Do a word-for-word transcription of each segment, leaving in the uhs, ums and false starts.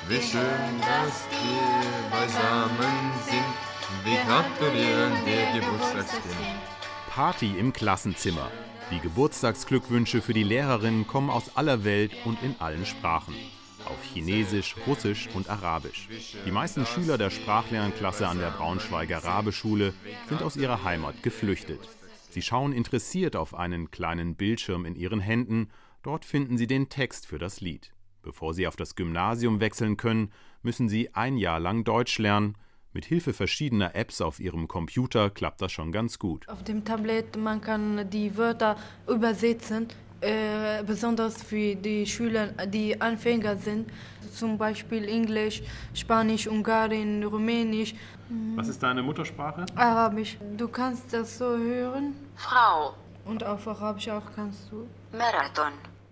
Wie schön, dass wir beisammen sind. Wir gratulieren dir, Geburtstagskind. Party im Klassenzimmer. Die Geburtstagsglückwünsche für die Lehrerinnen kommen aus aller Welt und in allen Sprachen. Auf Chinesisch, Russisch und Arabisch. Die meisten Schüler der Sprachlernklasse an der Braunschweiger Rabe-Schule sind aus ihrer Heimat geflüchtet. Sie schauen interessiert auf einen kleinen Bildschirm in ihren Händen. Dort finden sie den Text für das Lied. Bevor sie auf das Gymnasium wechseln können, müssen sie ein Jahr lang Deutsch lernen. Mit Hilfe verschiedener Apps auf ihrem Computer klappt das schon ganz gut. Auf dem Tablet man kann die Wörter übersetzen, äh, besonders für die Schüler, die Anfänger sind. Zum Beispiel Englisch, Spanisch, Ungarisch, Rumänisch. Was ist deine Muttersprache? Arabisch. Du kannst das so hören. Frau. Und auf Arabisch auch kannst du. Marathon.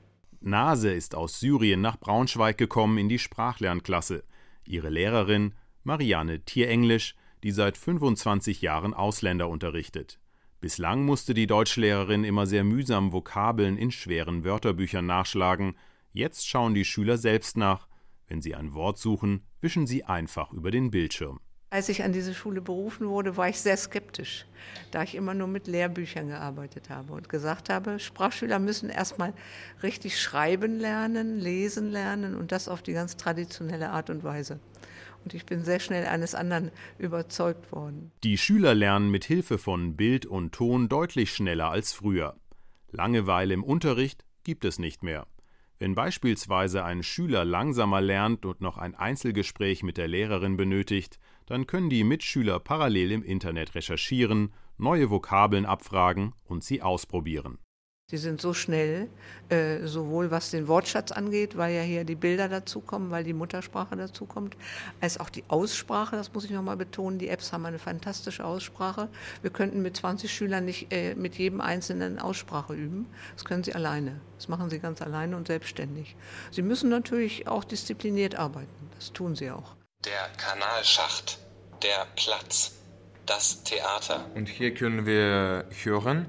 Nase ist aus Syrien nach Braunschweig gekommen in die Sprachlernklasse. Ihre Lehrerin Marianne Tierenglisch, die seit fünfundzwanzig Jahren Ausländer unterrichtet. Bislang musste die Deutschlehrerin immer sehr mühsam Vokabeln in schweren Wörterbüchern nachschlagen. Jetzt schauen die Schüler selbst nach. Wenn sie ein Wort suchen, wischen sie einfach über den Bildschirm. Als ich an diese Schule berufen wurde, war ich sehr skeptisch, da ich immer nur mit Lehrbüchern gearbeitet habe und gesagt habe, Sprachschüler müssen erstmal richtig schreiben lernen, lesen lernen und das auf die ganz traditionelle Art und Weise. Und ich bin sehr schnell eines anderen überzeugt worden. Die Schüler lernen mit Hilfe von Bild und Ton deutlich schneller als früher. Langeweile im Unterricht gibt es nicht mehr. Wenn beispielsweise ein Schüler langsamer lernt und noch ein Einzelgespräch mit der Lehrerin benötigt, dann können die Mitschüler parallel im Internet recherchieren, neue Vokabeln abfragen und sie ausprobieren. Sie sind so schnell, äh, sowohl was den Wortschatz angeht, weil ja hier die Bilder dazukommen, weil die Muttersprache dazukommt, als auch die Aussprache, das muss ich nochmal betonen, die Apps haben eine fantastische Aussprache. Wir könnten mit zwanzig Schülern nicht äh, mit jedem einzelnen Aussprache üben, das können sie alleine, das machen sie ganz alleine und selbstständig. Sie müssen natürlich auch diszipliniert arbeiten, das tun sie auch. Der Kanalschacht, der Platz, das Theater. Und hier können wir hören,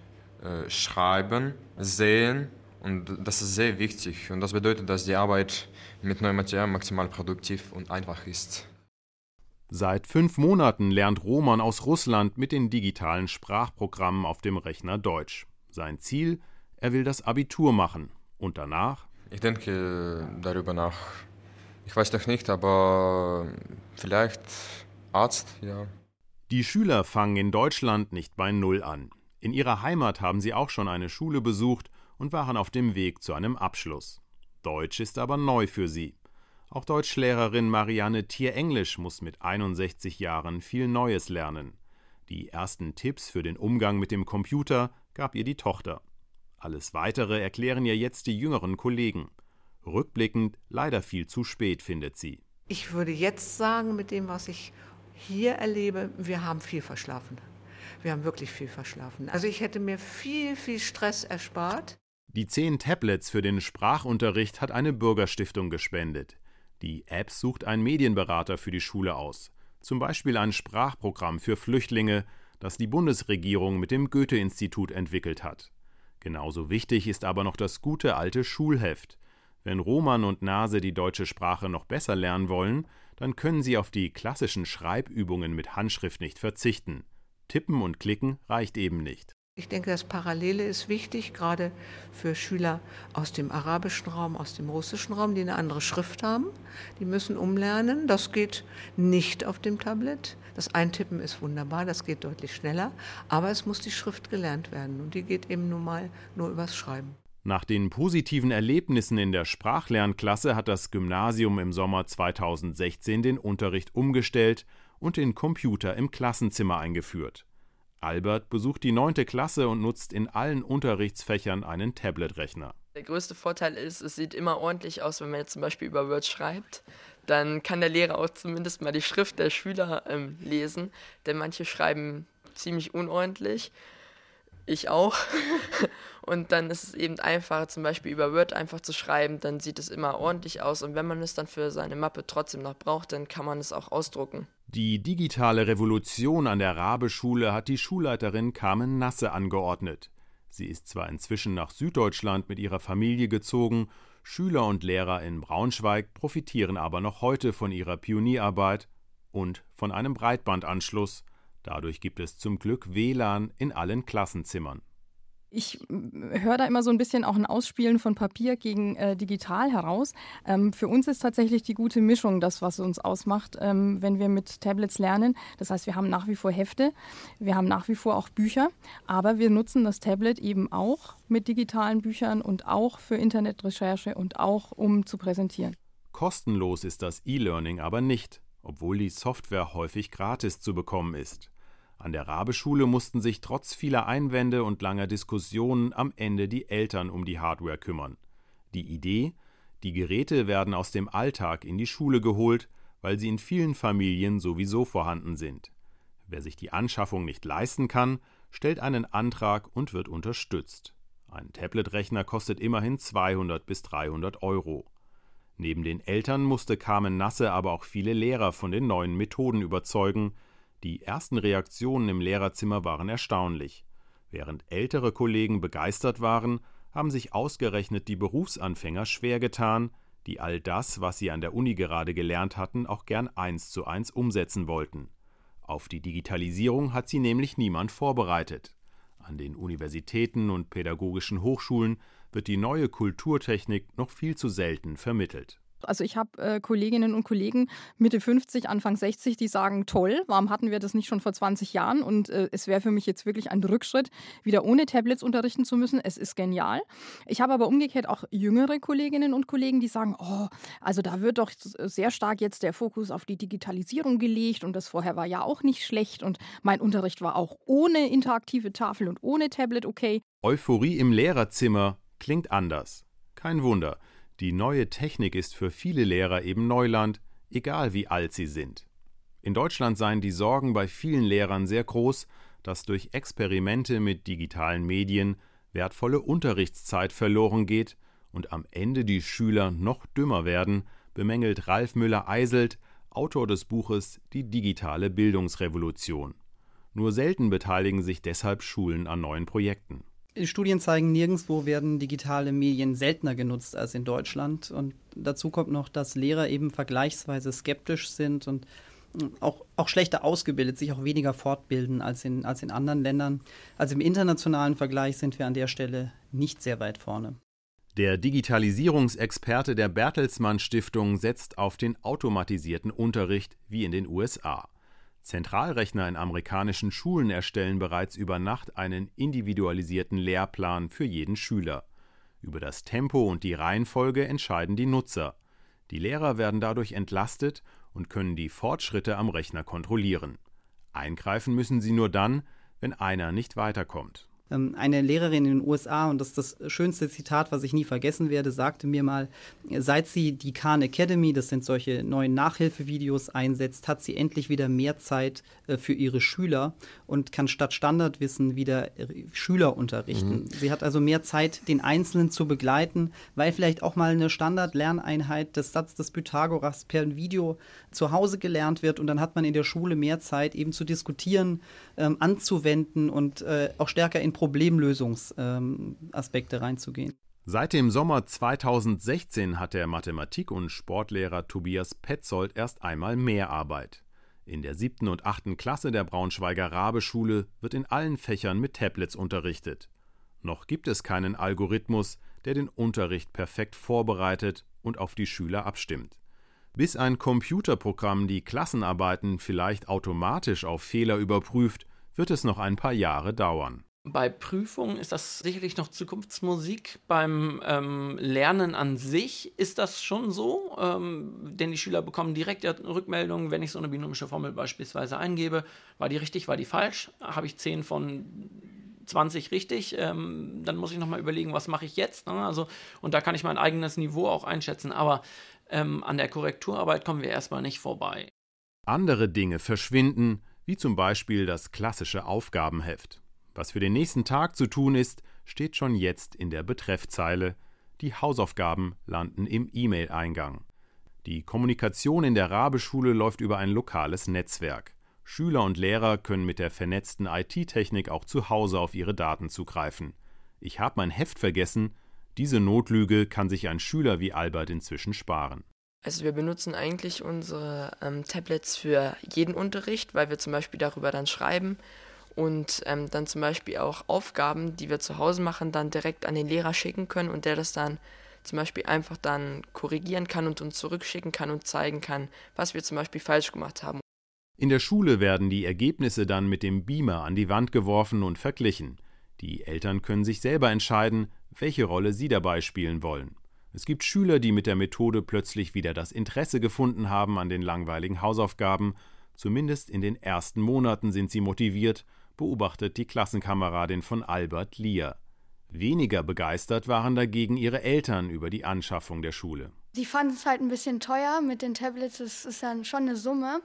schreiben, sehen und das ist sehr wichtig und das bedeutet, dass die Arbeit mit neuem Material maximal produktiv und einfach ist. Seit fünf Monaten lernt Roman aus Russland mit den digitalen Sprachprogrammen auf dem Rechner Deutsch. Sein Ziel, er will das Abitur machen und danach? Ich denke darüber nach. Ich weiß noch nicht, aber vielleicht Arzt, ja. Die Schüler fangen in Deutschland nicht bei Null an. In ihrer Heimat haben sie auch schon eine Schule besucht und waren auf dem Weg zu einem Abschluss. Deutsch ist aber neu für sie. Auch Deutschlehrerin Marianne Tierenglisch muss mit einundsechzig Jahren viel Neues lernen. Die ersten Tipps für den Umgang mit dem Computer gab ihr die Tochter. Alles Weitere erklären ihr jetzt die jüngeren Kollegen. Rückblickend leider viel zu spät, findet sie. Ich würde jetzt sagen, mit dem, was ich hier erlebe, wir haben viel verschlafen. Wir haben wirklich viel verschlafen. Also ich hätte mir viel, viel Stress erspart. Die zehn Tablets für den Sprachunterricht hat eine Bürgerstiftung gespendet. Die App sucht einen Medienberater für die Schule aus. Zum Beispiel ein Sprachprogramm für Flüchtlinge, das die Bundesregierung mit dem Goethe-Institut entwickelt hat. Genauso wichtig ist aber noch das gute alte Schulheft. Wenn Roman und Nase die deutsche Sprache noch besser lernen wollen, dann können sie auf die klassischen Schreibübungen mit Handschrift nicht verzichten. Tippen und Klicken reicht eben nicht. Ich denke, das Parallele ist wichtig, gerade für Schüler aus dem arabischen Raum, aus dem russischen Raum, die eine andere Schrift haben. Die müssen umlernen. Das geht nicht auf dem Tablet. Das Eintippen ist wunderbar, das geht deutlich schneller. Aber es muss die Schrift gelernt werden und die geht eben nun mal nur übers Schreiben. Nach den positiven Erlebnissen in der Sprachlernklasse hat das Gymnasium im Sommer zweitausendsechzehn den Unterricht umgestellt und den Computer im Klassenzimmer eingeführt. Albert besucht die neunte Klasse und nutzt in allen Unterrichtsfächern einen Tablet-Rechner. Der größte Vorteil ist, es sieht immer ordentlich aus, wenn man jetzt zum Beispiel über Word schreibt. Dann kann der Lehrer auch zumindest mal die Schrift der Schüler ähm, lesen, denn manche schreiben ziemlich unordentlich. Ich auch. Und dann ist es eben einfacher, zum Beispiel über Word einfach zu schreiben, dann sieht es immer ordentlich aus. Und wenn man es dann für seine Mappe trotzdem noch braucht, dann kann man es auch ausdrucken. Die digitale Revolution an der Rabe-Schule hat die Schulleiterin Carmen Nasse angeordnet. Sie ist zwar inzwischen nach Süddeutschland mit ihrer Familie gezogen, Schüler und Lehrer in Braunschweig profitieren aber noch heute von ihrer Pionierarbeit und von einem Breitbandanschluss. Dadurch gibt es zum Glück W L A N in allen Klassenzimmern. Ich höre da immer so ein bisschen auch ein Ausspielen von Papier gegen äh, digital heraus. Ähm, für uns ist tatsächlich die gute Mischung das, was uns ausmacht, ähm, wenn wir mit Tablets lernen. Das heißt, wir haben nach wie vor Hefte, wir haben nach wie vor auch Bücher, aber wir nutzen das Tablet eben auch mit digitalen Büchern und auch für Internetrecherche und auch um zu präsentieren. Kostenlos ist das E-Learning aber nicht, obwohl die Software häufig gratis zu bekommen ist. An der Rabe-Schule mussten sich trotz vieler Einwände und langer Diskussionen am Ende die Eltern um die Hardware kümmern. Die Idee: Die Geräte werden aus dem Alltag in die Schule geholt, weil sie in vielen Familien sowieso vorhanden sind. Wer sich die Anschaffung nicht leisten kann, stellt einen Antrag und wird unterstützt. Ein Tablet-Rechner kostet immerhin zweihundert bis dreihundert Euro. Neben den Eltern musste Carmen Nasse aber auch viele Lehrer von den neuen Methoden überzeugen. Die ersten Reaktionen im Lehrerzimmer waren erstaunlich. Während ältere Kollegen begeistert waren, haben sich ausgerechnet die Berufsanfänger schwer getan, die all das, was sie an der Uni gerade gelernt hatten, auch gern eins zu eins umsetzen wollten. Auf die Digitalisierung hat sie nämlich niemand vorbereitet. An den Universitäten und pädagogischen Hochschulen wird die neue Kulturtechnik noch viel zu selten vermittelt. Also ich habe äh, Kolleginnen und Kollegen Mitte fünfzig, Anfang sechzig, die sagen, toll, warum hatten wir das nicht schon vor zwanzig Jahren? Und äh, es wäre für mich jetzt wirklich ein Rückschritt, wieder ohne Tablets unterrichten zu müssen. Es ist genial. Ich habe aber umgekehrt auch jüngere Kolleginnen und Kollegen, die sagen, oh, also da wird doch sehr stark jetzt der Fokus auf die Digitalisierung gelegt und das vorher war ja auch nicht schlecht und mein Unterricht war auch ohne interaktive Tafel und ohne Tablet okay. Euphorie im Lehrerzimmer klingt anders. Kein Wunder. Die neue Technik ist für viele Lehrer eben Neuland, egal wie alt sie sind. In Deutschland seien die Sorgen bei vielen Lehrern sehr groß, dass durch Experimente mit digitalen Medien wertvolle Unterrichtszeit verloren geht und am Ende die Schüler noch dümmer werden, bemängelt Ralf Müller-Eiselt, Autor des Buches Die digitale Bildungsrevolution. Nur selten beteiligen sich deshalb Schulen an neuen Projekten. Studien zeigen, nirgendwo werden digitale Medien seltener genutzt als in Deutschland. Und dazu kommt noch, dass Lehrer eben vergleichsweise skeptisch sind und auch, auch schlechter ausgebildet, sich auch weniger fortbilden als in, als in anderen Ländern. Also im internationalen Vergleich sind wir an der Stelle nicht sehr weit vorne. Der Digitalisierungsexperte der Bertelsmann Stiftung setzt auf den automatisierten Unterricht wie in den U S A. Zentralrechner in amerikanischen Schulen erstellen bereits über Nacht einen individualisierten Lehrplan für jeden Schüler. Über das Tempo und die Reihenfolge entscheiden die Nutzer. Die Lehrer werden dadurch entlastet und können die Fortschritte am Rechner kontrollieren. Eingreifen müssen sie nur dann, wenn einer nicht weiterkommt. Eine Lehrerin in den U S A, und das ist das schönste Zitat, was ich nie vergessen werde, sagte mir mal, seit sie die Khan Academy, das sind solche neuen Nachhilfevideos, einsetzt, hat sie endlich wieder mehr Zeit äh, für ihre Schüler und kann statt Standardwissen wieder äh, Schüler unterrichten. Mhm. Sie hat also mehr Zeit, den Einzelnen zu begleiten, weil vielleicht auch mal eine Standard-Lerneinheit des Satzes des Pythagoras per Video zu Hause gelernt wird und dann hat man in der Schule mehr Zeit, eben zu diskutieren, ähm, anzuwenden und äh, auch stärker in Problemlösungsaspekte ähm, reinzugehen. Seit dem Sommer zweitausendsechzehn hat der Mathematik- und Sportlehrer Tobias Petzold erst einmal mehr Arbeit. In der siebten und achten Klasse der Braunschweiger Rabe-Schule wird in allen Fächern mit Tablets unterrichtet. Noch gibt es keinen Algorithmus, der den Unterricht perfekt vorbereitet und auf die Schüler abstimmt. Bis ein Computerprogramm die Klassenarbeiten vielleicht automatisch auf Fehler überprüft, wird es noch ein paar Jahre dauern. Bei Prüfungen ist das sicherlich noch Zukunftsmusik. Beim ähm, Lernen an sich ist das schon so, ähm, denn die Schüler bekommen direkt ja Rückmeldungen, wenn ich so eine binomische Formel beispielsweise eingebe. War die richtig, war die falsch? Habe ich zehn von zwanzig richtig? Ähm, dann muss ich nochmal überlegen, was mache ich jetzt? Ne? Also, und da kann ich mein eigenes Niveau auch einschätzen. Aber ähm, an der Korrekturarbeit kommen wir erstmal nicht vorbei. Andere Dinge verschwinden, wie zum Beispiel das klassische Aufgabenheft. Was für den nächsten Tag zu tun ist, steht schon jetzt in der Betreffzeile. Die Hausaufgaben landen im E-Mail-Eingang. Die Kommunikation in der Rabe-Schule läuft über ein lokales Netzwerk. Schüler und Lehrer können mit der vernetzten I T-Technik auch zu Hause auf ihre Daten zugreifen. „Ich habe mein Heft vergessen“, diese Notlüge kann sich ein Schüler wie Albert inzwischen sparen. Also wir benutzen eigentlich unsere ähm, Tablets für jeden Unterricht, weil wir zum Beispiel darüber dann schreiben und ähm, dann zum Beispiel auch Aufgaben, die wir zu Hause machen, dann direkt an den Lehrer schicken können und der das dann zum Beispiel einfach dann korrigieren kann und uns zurückschicken kann und zeigen kann, was wir zum Beispiel falsch gemacht haben. In der Schule werden die Ergebnisse dann mit dem Beamer an die Wand geworfen und verglichen. Die Eltern können sich selber entscheiden, welche Rolle sie dabei spielen wollen. Es gibt Schüler, die mit der Methode plötzlich wieder das Interesse gefunden haben an den langweiligen Hausaufgaben. Zumindest in den ersten Monaten sind sie motiviert, beobachtet die Klassenkameradin von Albert, Lia. Weniger begeistert waren dagegen ihre Eltern über die Anschaffung der Schule. Sie fanden es halt ein bisschen teuer mit den Tablets, das ist dann schon eine Summe.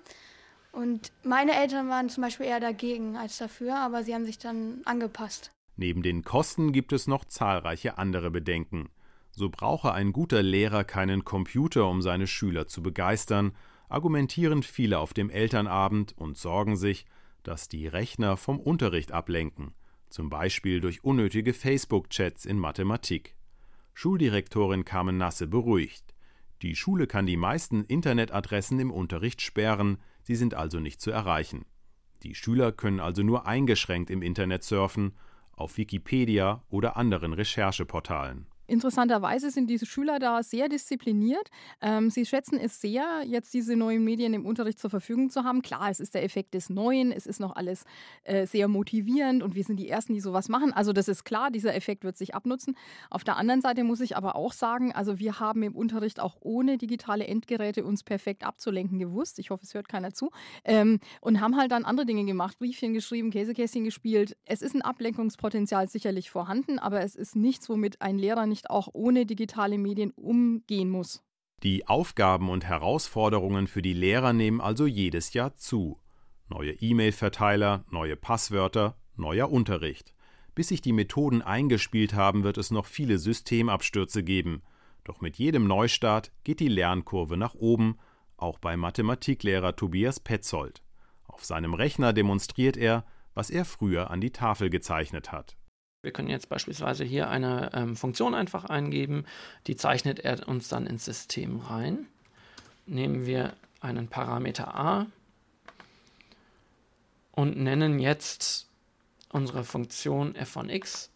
Und meine Eltern waren zum Beispiel eher dagegen als dafür, aber sie haben sich dann angepasst. Neben den Kosten gibt es noch zahlreiche andere Bedenken. So brauche ein guter Lehrer keinen Computer, um seine Schüler zu begeistern, argumentieren viele auf dem Elternabend und sorgen sich, dass die Rechner vom Unterricht ablenken. Zum Beispiel durch unnötige Facebook-Chats in Mathematik. Schuldirektorin Carmen Nasse beruhigt. Die Schule kann die meisten Internetadressen im Unterricht sperren, sie sind also nicht zu erreichen. Die Schüler können also nur eingeschränkt im Internet surfen, auf Wikipedia oder anderen Rechercheportalen. Interessanterweise sind diese Schüler da sehr diszipliniert. Ähm, sie schätzen es sehr, jetzt diese neuen Medien im Unterricht zur Verfügung zu haben. Klar, es ist der Effekt des Neuen, es ist noch alles äh, sehr motivierend und wir sind die Ersten, die sowas machen. Also das ist klar, dieser Effekt wird sich abnutzen. Auf der anderen Seite muss ich aber auch sagen, also wir haben im Unterricht auch ohne digitale Endgeräte uns perfekt abzulenken gewusst. Ich hoffe, es hört keiner zu. Ähm, und haben halt dann andere Dinge gemacht, Briefchen geschrieben, Käsekästchen gespielt. Es ist ein Ablenkungspotenzial sicherlich vorhanden, aber es ist nichts, womit ein Lehrer nicht auch ohne digitale Medien umgehen muss. Die Aufgaben und Herausforderungen für die Lehrer nehmen also jedes Jahr zu. Neue E-Mail-Verteiler, neue Passwörter, neuer Unterricht. Bis sich die Methoden eingespielt haben, wird es noch viele Systemabstürze geben. Doch mit jedem Neustart geht die Lernkurve nach oben, auch bei Mathematiklehrer Tobias Petzold. Auf seinem Rechner demonstriert er, was er früher an die Tafel gezeichnet hat. Wir können jetzt beispielsweise hier eine ähm, Funktion einfach eingeben, die zeichnet er uns dann ins System rein. Nehmen wir einen Parameter a und nennen jetzt unsere Funktion f von x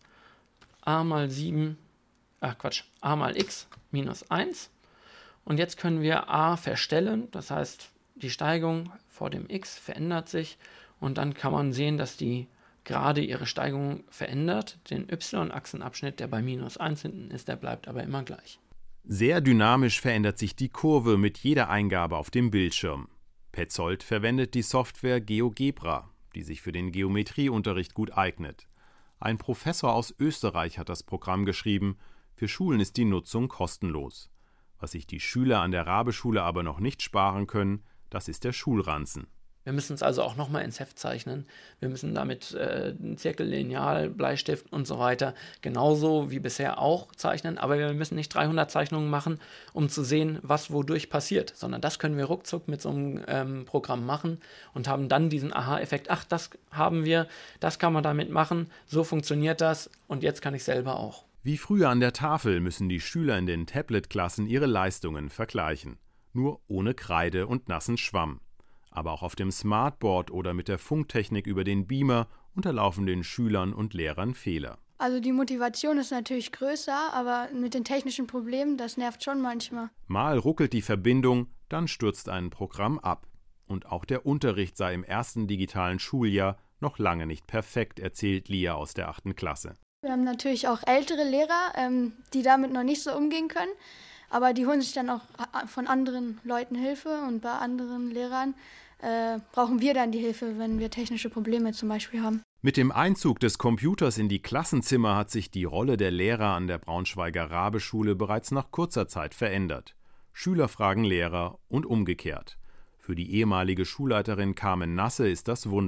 a mal sieben, ach Quatsch, a mal x minus eins. Und jetzt können wir a verstellen, das heißt, die Steigung vor dem x verändert sich und dann kann man sehen, dass die gerade ihre Steigung verändert. Den y-Achsenabschnitt, der bei minus eins hinten ist, der bleibt aber immer gleich. Sehr dynamisch verändert sich die Kurve mit jeder Eingabe auf dem Bildschirm. Petzold verwendet die Software GeoGebra, die sich für den Geometrieunterricht gut eignet. Ein Professor aus Österreich hat das Programm geschrieben, für Schulen ist die Nutzung kostenlos. Was sich die Schüler an der Rabe-Schule aber noch nicht sparen können, das ist der Schulranzen. Wir müssen es also auch nochmal ins Heft zeichnen. Wir müssen damit äh, Zirkel, Lineal, Bleistift und so weiter genauso wie bisher auch zeichnen. Aber wir müssen nicht dreihundert Zeichnungen machen, um zu sehen, was wodurch passiert. Sondern das können wir ruckzuck mit so einem ähm, Programm machen und haben dann diesen Aha-Effekt. Ach, das haben wir, das kann man damit machen, so funktioniert das und jetzt kann ich selber auch. Wie früher an der Tafel müssen die Schüler in den Tablet-Klassen ihre Leistungen vergleichen. Nur ohne Kreide und nassen Schwamm. Aber auch auf dem Smartboard oder mit der Funktechnik über den Beamer unterlaufen den Schülern und Lehrern Fehler. Also die Motivation ist natürlich größer, aber mit den technischen Problemen, das nervt schon manchmal. Mal ruckelt die Verbindung, dann stürzt ein Programm ab. Und auch der Unterricht sei im ersten digitalen Schuljahr noch lange nicht perfekt, erzählt Lia aus der achten Klasse. Wir haben natürlich auch ältere Lehrer, ähm, die damit noch nicht so umgehen können. Aber die holen sich dann auch von anderen Leuten Hilfe und bei anderen Lehrern äh, brauchen wir dann die Hilfe, wenn wir technische Probleme zum Beispiel haben. Mit dem Einzug des Computers in die Klassenzimmer hat sich die Rolle der Lehrer an der Braunschweiger Rabe-Schule bereits nach kurzer Zeit verändert. Schüler fragen Lehrer und umgekehrt. Für die ehemalige Schulleiterin Carmen Nasse ist das wunderbar.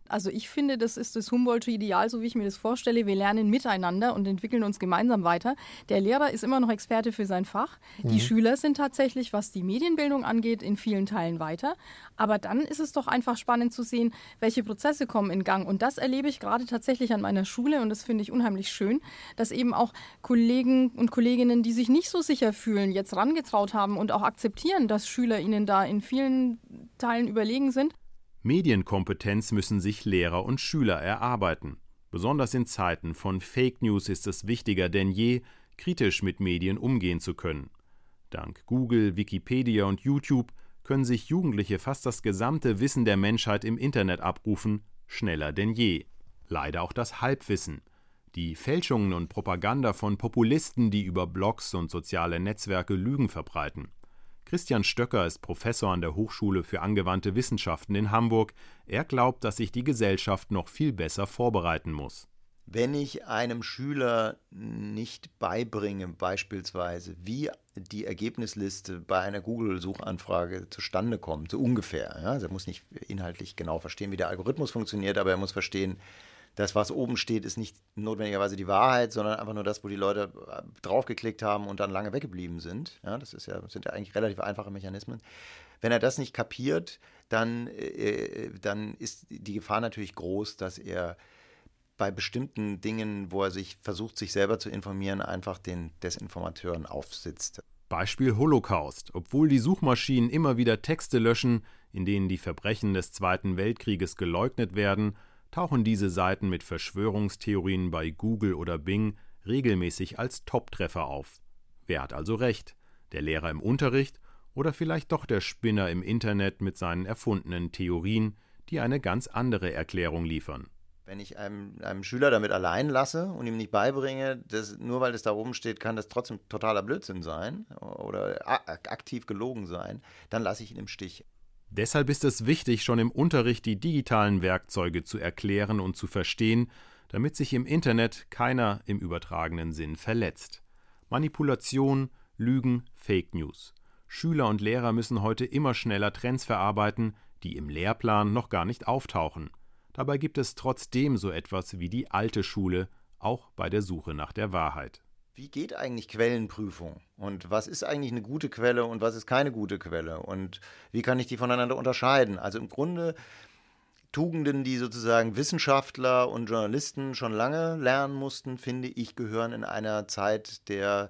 Also ich finde, das ist das Humboldtsche Ideal, so wie ich mir das vorstelle. Wir lernen miteinander und entwickeln uns gemeinsam weiter. Der Lehrer ist immer noch Experte für sein Fach. Mhm. Die Schüler sind tatsächlich, was die Medienbildung angeht, in vielen Teilen weiter. Aber dann ist es doch einfach spannend zu sehen, welche Prozesse kommen in Gang. Und das erlebe ich gerade tatsächlich an meiner Schule und das finde ich unheimlich schön, dass eben auch Kollegen und Kolleginnen, die sich nicht so sicher fühlen, jetzt rangetraut haben und auch akzeptieren, dass Schüler ihnen da in vielen Teilen überlegen sind. Medienkompetenz müssen sich Lehrer und Schüler erarbeiten. Besonders in Zeiten von Fake News ist es wichtiger denn je, kritisch mit Medien umgehen zu können. Dank Google, Wikipedia und YouTube können sich Jugendliche fast das gesamte Wissen der Menschheit im Internet abrufen, schneller denn je. Leider auch das Halbwissen. Die Fälschungen und Propaganda von Populisten, die über Blogs und soziale Netzwerke Lügen verbreiten. Christian Stöcker ist Professor an der Hochschule für angewandte Wissenschaften in Hamburg. Er glaubt, dass sich die Gesellschaft noch viel besser vorbereiten muss. Wenn ich einem Schüler nicht beibringe, beispielsweise, wie die Ergebnisliste bei einer Google-Suchanfrage zustande kommt, so ungefähr. Ja? Also er muss nicht inhaltlich genau verstehen, wie der Algorithmus funktioniert, aber er muss verstehen, das, was oben steht, ist nicht notwendigerweise die Wahrheit, sondern einfach nur das, wo die Leute draufgeklickt haben und dann lange weggeblieben sind. Ja, das ist ja, sind ja eigentlich relativ einfache Mechanismen. Wenn er das nicht kapiert, dann, äh, dann ist die Gefahr natürlich groß, dass er bei bestimmten Dingen, wo er sich versucht, sich selber zu informieren, einfach den Desinformateuren aufsitzt. Beispiel Holocaust. Obwohl die Suchmaschinen immer wieder Texte löschen, in denen die Verbrechen des Zweiten Weltkrieges geleugnet werden, tauchen diese Seiten mit Verschwörungstheorien bei Google oder Bing regelmäßig als Top-Treffer auf. Wer hat also recht? Der Lehrer im Unterricht oder vielleicht doch der Spinner im Internet mit seinen erfundenen Theorien, die eine ganz andere Erklärung liefern? Wenn ich einem, einem Schüler damit allein lasse und ihm nicht beibringe, dass nur weil das da oben steht, kann das trotzdem totaler Blödsinn sein oder aktiv gelogen sein, dann lasse ich ihn im Stich. Deshalb ist es wichtig, schon im Unterricht die digitalen Werkzeuge zu erklären und zu verstehen, damit sich im Internet keiner im übertragenen Sinn verletzt. Manipulation, Lügen, Fake News. Schüler und Lehrer müssen heute immer schneller Trends verarbeiten, die im Lehrplan noch gar nicht auftauchen. Dabei gibt es trotzdem so etwas wie die alte Schule, auch bei der Suche nach der Wahrheit. Wie geht eigentlich Quellenprüfung? Und was ist eigentlich eine gute Quelle und was ist keine gute Quelle? Und wie kann ich die voneinander unterscheiden? Also im Grunde Tugenden, die sozusagen Wissenschaftler und Journalisten schon lange lernen mussten, finde ich, gehören in einer Zeit der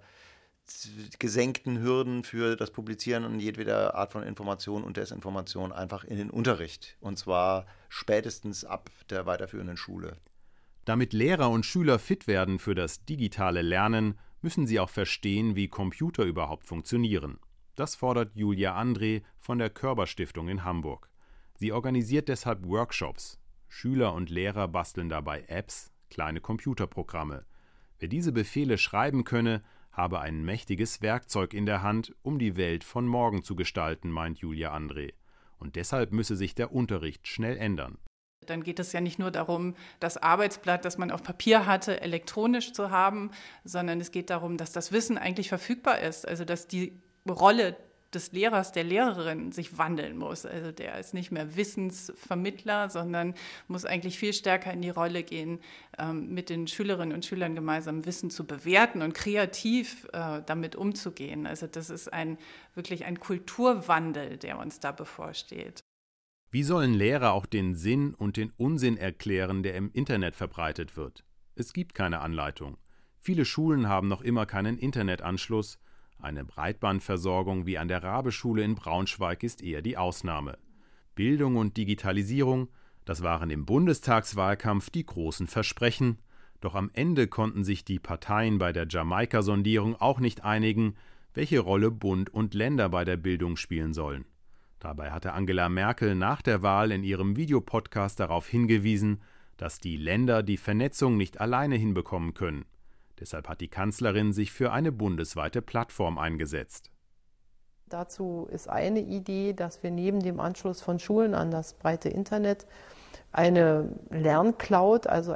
gesenkten Hürden für das Publizieren und jedweder Art von Information und Desinformation einfach in den Unterricht. Und zwar spätestens ab der weiterführenden Schule. Damit Lehrer und Schüler fit werden für das digitale Lernen, müssen sie auch verstehen, wie Computer überhaupt funktionieren. Das fordert Julia André von der Körber-Stiftung in Hamburg. Sie organisiert deshalb Workshops. Schüler und Lehrer basteln dabei Apps, kleine Computerprogramme. Wer diese Befehle schreiben könne, habe ein mächtiges Werkzeug in der Hand, um die Welt von morgen zu gestalten, meint Julia André. Und deshalb müsse sich der Unterricht schnell ändern. Dann geht es ja nicht nur darum, das Arbeitsblatt, das man auf Papier hatte, elektronisch zu haben, sondern es geht darum, dass das Wissen eigentlich verfügbar ist. Also dass die Rolle des Lehrers, der Lehrerin sich wandeln muss. Also der ist nicht mehr Wissensvermittler, sondern muss eigentlich viel stärker in die Rolle gehen, ähm, mit den Schülerinnen und Schülern gemeinsam Wissen zu bewerten und kreativ äh, damit umzugehen. Also das ist ein wirklich ein Kulturwandel, der uns da bevorsteht. Wie sollen Lehrer auch den Sinn und den Unsinn erklären, der im Internet verbreitet wird? Es gibt keine Anleitung. Viele Schulen haben noch immer keinen Internetanschluss. Eine Breitbandversorgung wie an der Rabe-Schule in Braunschweig ist eher die Ausnahme. Bildung und Digitalisierung, das waren im Bundestagswahlkampf die großen Versprechen. Doch am Ende konnten sich die Parteien bei der Jamaika-Sondierung auch nicht einigen, welche Rolle Bund und Länder bei der Bildung spielen sollen. Dabei hatte Angela Merkel nach der Wahl in ihrem Videopodcast darauf hingewiesen, dass die Länder die Vernetzung nicht alleine hinbekommen können. Deshalb hat die Kanzlerin sich für eine bundesweite Plattform eingesetzt. Dazu ist eine Idee, dass wir neben dem Anschluss von Schulen an das breite Internet eine Lerncloud, also eine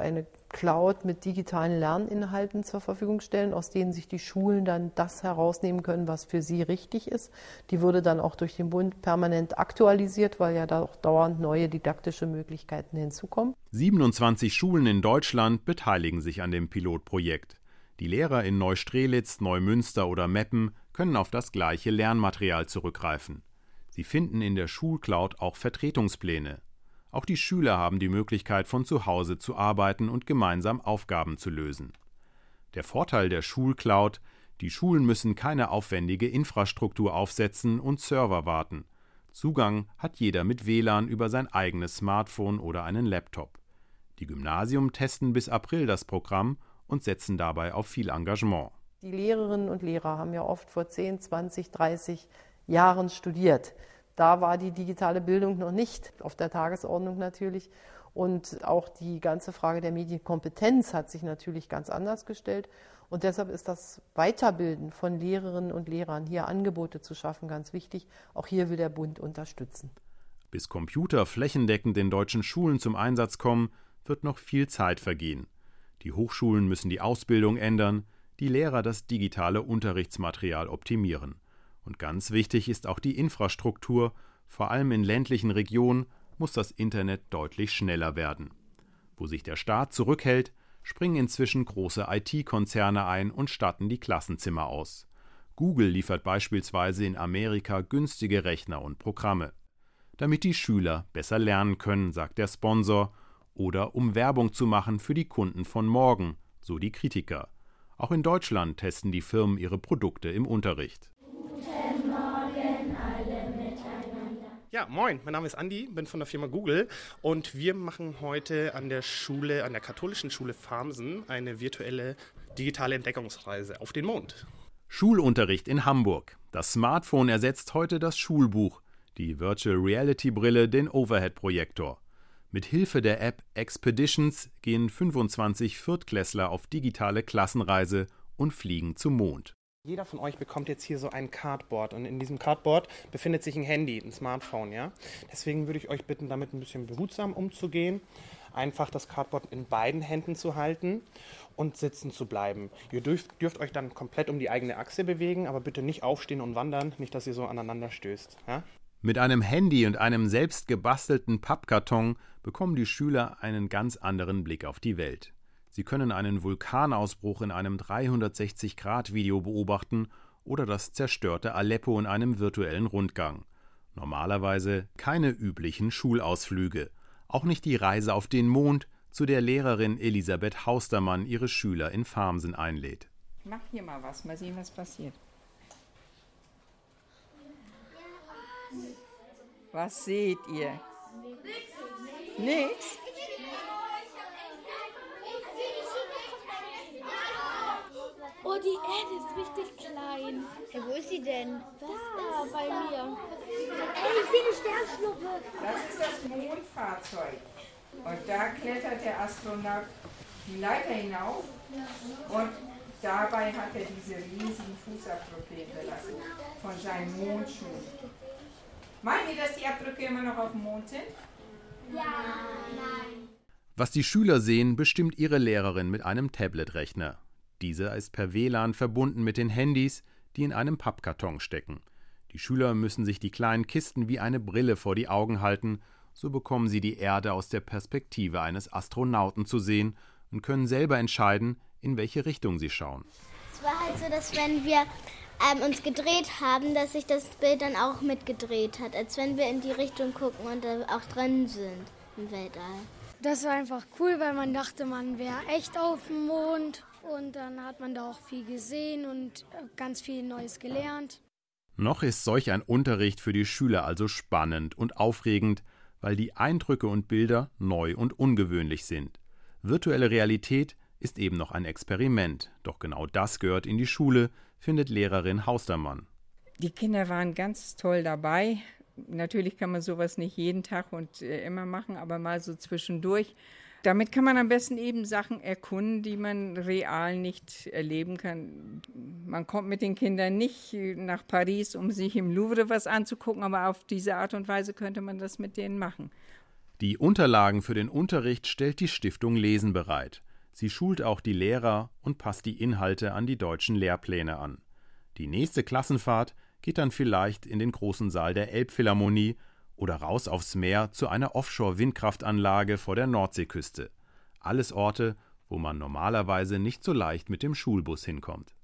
Cloud mit digitalen Lerninhalten zur Verfügung stellen, aus denen sich die Schulen dann das herausnehmen können, was für sie richtig ist. Die würde dann auch durch den Bund permanent aktualisiert, weil ja da auch dauernd neue didaktische Möglichkeiten hinzukommen. siebenundzwanzig Schulen in Deutschland beteiligen sich an dem Pilotprojekt. Die Lehrer in Neustrelitz, Neumünster oder Meppen können auf das gleiche Lernmaterial zurückgreifen. Sie finden in der Schulcloud auch Vertretungspläne. Auch die Schüler haben die Möglichkeit, von zu Hause zu arbeiten und gemeinsam Aufgaben zu lösen. Der Vorteil der Schulcloud: Die Schulen müssen keine aufwendige Infrastruktur aufsetzen und Server warten. Zugang hat jeder mit W L A N über sein eigenes Smartphone oder einen Laptop. Die Gymnasien testen bis April das Programm und setzen dabei auf viel Engagement. Die Lehrerinnen und Lehrer haben ja oft vor zehn, zwanzig, dreißig Jahren studiert. Da war die digitale Bildung noch nicht auf der Tagesordnung natürlich. Und auch die ganze Frage der Medienkompetenz hat sich natürlich ganz anders gestellt. Und deshalb ist das Weiterbilden von Lehrerinnen und Lehrern, hier Angebote zu schaffen, ganz wichtig. Auch hier will der Bund unterstützen. Bis Computer flächendeckend in deutschen Schulen zum Einsatz kommen, wird noch viel Zeit vergehen. Die Hochschulen müssen die Ausbildung ändern, die Lehrer das digitale Unterrichtsmaterial optimieren. Und ganz wichtig ist auch die Infrastruktur. Vor allem in ländlichen Regionen muss das Internet deutlich schneller werden. Wo sich der Staat zurückhält, springen inzwischen große I T-Konzerne ein und statten die Klassenzimmer aus. Google liefert beispielsweise in Amerika günstige Rechner und Programme. Damit die Schüler besser lernen können, sagt der Sponsor, oder um Werbung zu machen für die Kunden von morgen, so die Kritiker. Auch in Deutschland testen die Firmen ihre Produkte im Unterricht. Guten Morgen alle miteinander. Ja, moin, mein Name ist Andi, bin von der Firma Google und wir machen heute an der Schule, an der katholischen Schule Farmsen eine virtuelle digitale Entdeckungsreise auf den Mond. Schulunterricht in Hamburg. Das Smartphone ersetzt heute das Schulbuch, die Virtual Reality Brille den Overhead-Projektor. Mit Hilfe der App Expeditions gehen fünfundzwanzig Viertklässler auf digitale Klassenreise und fliegen zum Mond. Jeder von euch bekommt jetzt hier so ein Cardboard und in diesem Cardboard befindet sich ein Handy, ein Smartphone, ja. Deswegen würde ich euch bitten, damit ein bisschen behutsam umzugehen, einfach das Cardboard in beiden Händen zu halten und sitzen zu bleiben. Ihr dürft, dürft euch dann komplett um die eigene Achse bewegen, aber bitte nicht aufstehen und wandern, nicht, dass ihr so aneinander stößt, ja. Mit einem Handy und einem selbst gebastelten Pappkarton bekommen die Schüler einen ganz anderen Blick auf die Welt. Sie können einen Vulkanausbruch in einem dreihundertsechzig Grad Video beobachten oder das zerstörte Aleppo in einem virtuellen Rundgang. Normalerweise keine üblichen Schulausflüge, auch nicht die Reise auf den Mond, zu der Lehrerin Elisabeth Haustermann ihre Schüler in Farmsen einlädt. Ich mach hier mal was, mal sehen, was passiert. Was seht ihr? Nichts. Oh, die Erde ist richtig klein. Hey, wo ist sie denn? Was da bei mir? Ey, ich sehe eine Sternschnuppe. Das ist das Mondfahrzeug. Und da klettert der Astronaut die Leiter hinauf und dabei hat er diese riesigen Fußabdrücke hinterlassen von seinen Mondschuhen. Meint ihr, dass die Abdrücke immer noch auf dem Mond sind? Ja, nein. Was die Schüler sehen, bestimmt ihre Lehrerin mit einem Tablet-Rechner. Dieser ist per W L A N verbunden mit den Handys, die in einem Pappkarton stecken. Die Schüler müssen sich die kleinen Kisten wie eine Brille vor die Augen halten, so bekommen sie die Erde aus der Perspektive eines Astronauten zu sehen und können selber entscheiden, in welche Richtung sie schauen. Es war halt so, dass wenn wir ähm, uns gedreht haben, dass sich das Bild dann auch mitgedreht hat, als wenn wir in die Richtung gucken und da auch drin sind im Weltall. Das war einfach cool, weil man dachte, man wäre echt auf dem Mond. Und dann hat man da auch viel gesehen und ganz viel Neues gelernt. Noch ist solch ein Unterricht für die Schüler also spannend und aufregend, weil die Eindrücke und Bilder neu und ungewöhnlich sind. Virtuelle Realität ist eben noch ein Experiment, doch genau das gehört in die Schule, findet Lehrerin Haustermann. Die Kinder waren ganz toll dabei. Natürlich kann man sowas nicht jeden Tag und äh, immer machen, aber mal so zwischendurch. Damit kann man am besten eben Sachen erkunden, die man real nicht erleben kann. Man kommt mit den Kindern nicht nach Paris, um sich im Louvre was anzugucken, aber auf diese Art und Weise könnte man das mit denen machen. Die Unterlagen für den Unterricht stellt die Stiftung Lesen bereit. Sie schult auch die Lehrer und passt die Inhalte an die deutschen Lehrpläne an. Die nächste Klassenfahrt geht dann vielleicht in den großen Saal der Elbphilharmonie oder raus aufs Meer zu einer Offshore-Windkraftanlage vor der Nordseeküste. Alles Orte, wo man normalerweise nicht so leicht mit dem Schulbus hinkommt.